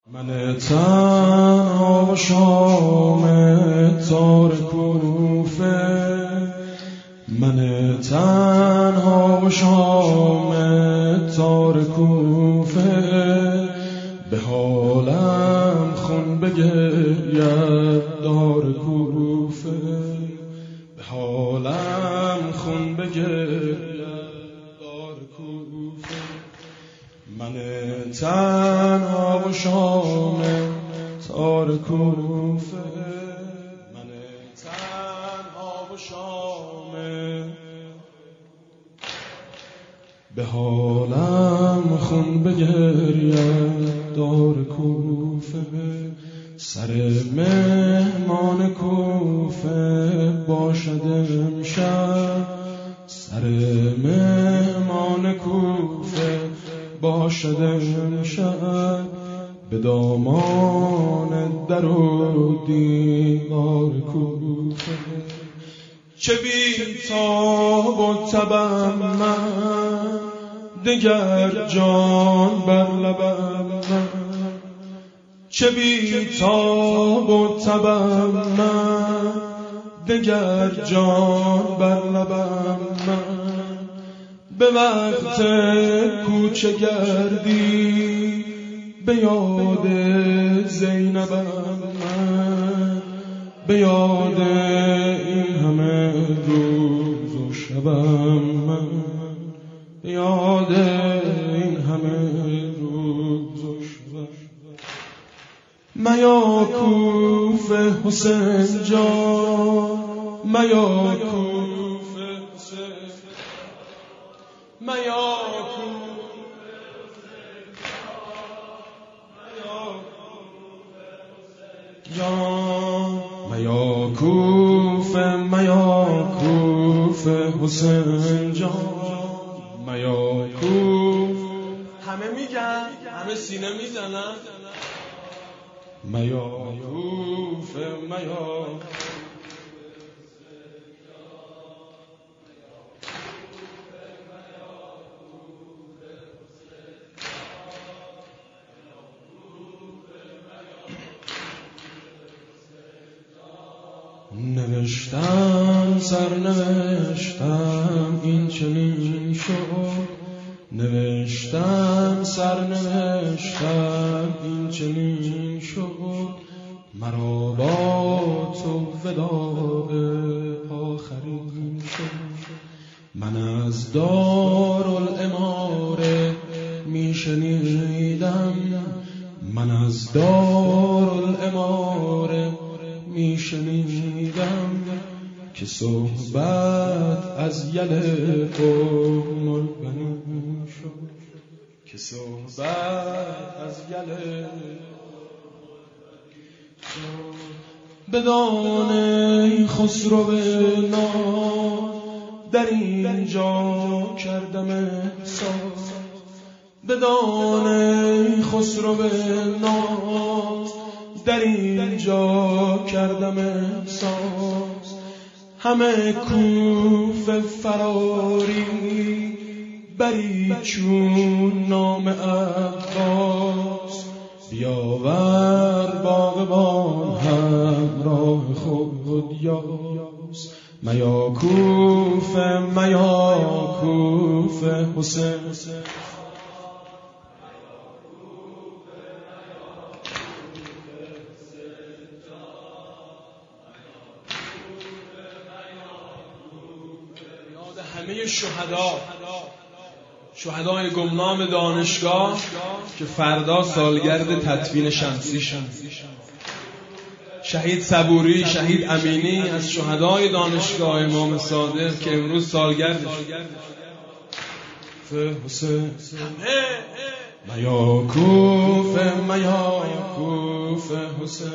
من تنها و شام تار کوفه، من تنها و شام تار کوفه، به حالم خون بگرید دار کوفه، به حالم خون بگرید دار کوفه. من تنها و شام تار کوفه، من تنها و شام، به حالم خون بگرید دار کوفه. سر مهمان کوفه باشد امشب، سر مهمان کوفه باشد امشب، به دامان در و دیوار کوفه. چه بی تاب و تبم من، دگر جان بر لبم من، چه بی تاب و تبم من، دگر جان بر لبم من. به وقت کوچه گردی به یاد زینبم من، به یاد این همه روز و شبم من، به یاد این همه روز و شبم. میا کوفه حسین جان، میا کوفه حسین، میا کوفه جان، میا کوفه، میا کوفه حسین جان، میا کوفه. همه میگن، همه سینه میزنن، میا کوفه، میا نوشتم سرنوشتم این چنین شد، نوشتم سرنوشتم این چنین شد، مرا با تو وداع آخرین شد. من از دارالاماره میشنیدم، من از دارالاماره میشنیدم که صحبت از یل قوم البنین شد، که صحبت از یل شد. بدان خسرو ناز در اینجا کردم احساس، بدان خسرو ناز در اینجا کردم احساس. همه کوفه فراری بری چون نام عباس، بیاور باغبان همراه خود یاس. میا کوفه، میا کوفه حسین، همه شهدای گمنام دانشگاه که فردا سالگرد تدفین شمسی شد. شهید صبوری، شهید امینی از شهدای دانشگاه امام صادق که امروز سالگردش. حسین میا کوفه، میا کوفه حسین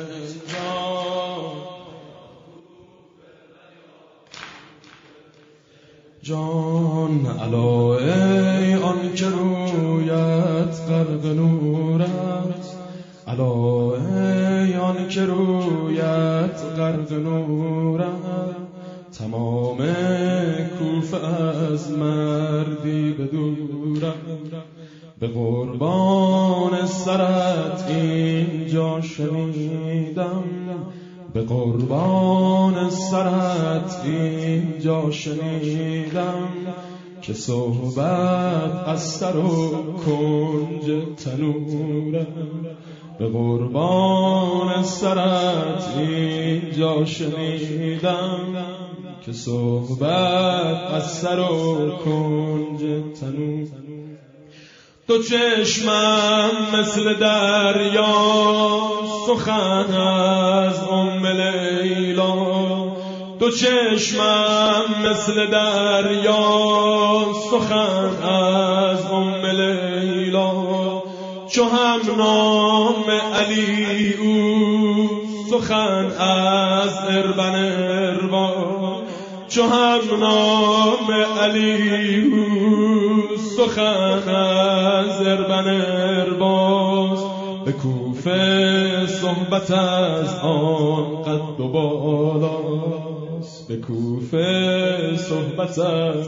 جان علا ای آن که رویت غرق نور است، علا ای آن که رویت غرق نور است. تمام کوفه از مردی به دورم، به قربان سرت سرت اینجا شنیدم، به قربان سرت اینجا شنیدم، که صحبت از سر و کنج تنورم. به قربان سرت اینجا شنیدم، که صحبت از سر و کنج تنورم. دو چشمم مثل دریا، سخن از لیلا. دو چشمم مثل دریا، سخن از لیلا. چو هم نام علی او، سخن از اربن اربا. چو هم نام علی او، سخن از اربن ارباز. به کوفه صحبت از آن قد و بالاست، به کوفه صحبت از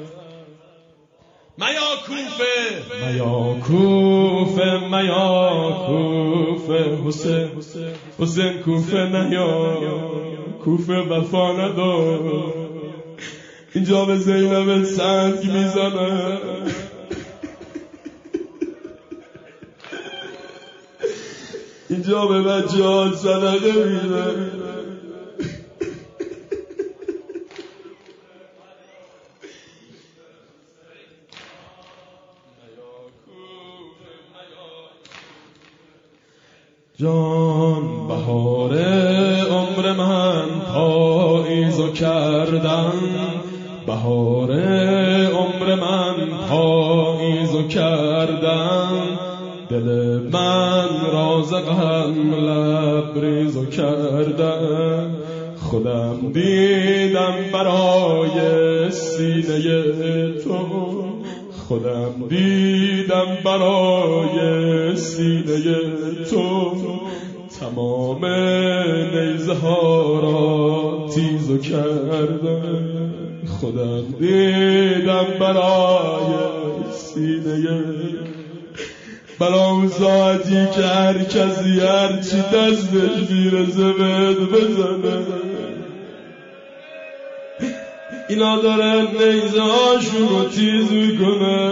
میا کوفه، میا کوفه، میا کوفه. حسین حسین کوفه نیا، کوفه وفا ندار. اینجا به زینب سنگ میزنه، اینجا به بچه‌ها صدقه میده. جان بهار عمر من پاییزو کردن، بهار عمر من پاییزو کردن. دل من رازقم لبریزو کردن. خودم دیدم برای سینه تو، خودم دیدم برای سینه تو. تمام نیزه ها را تیزو کردم. خودم دیدم برای سینه، برای اون ساعتی که هر کسی هرچی دستش میرسه بهت بزنه. اینا دارن نیزه هاشون رو تیز میکنه.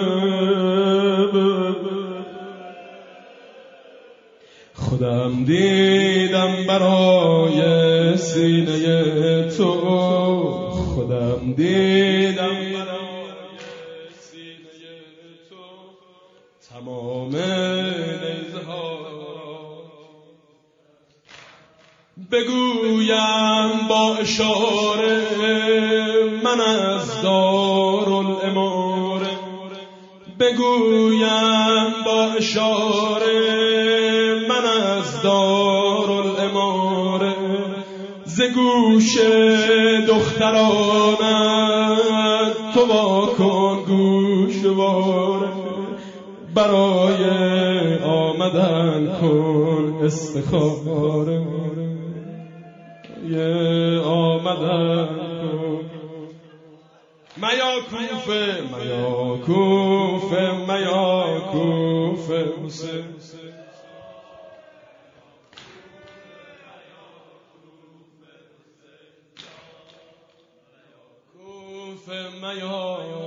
خودم دیدم برای سینه تو، خودم دیدم برای سینه تو. تمام نیزه ها بگویم با اشاره، من از دارالاماره. بگویم با اشاره، من از دارالاماره. ز گوش دخترانت تو واکن گوشواره. برای آمدن کن استخاره، آمدن کن. میا کوفه، میا کوفه، میا کوفه. حسین کوفه، میا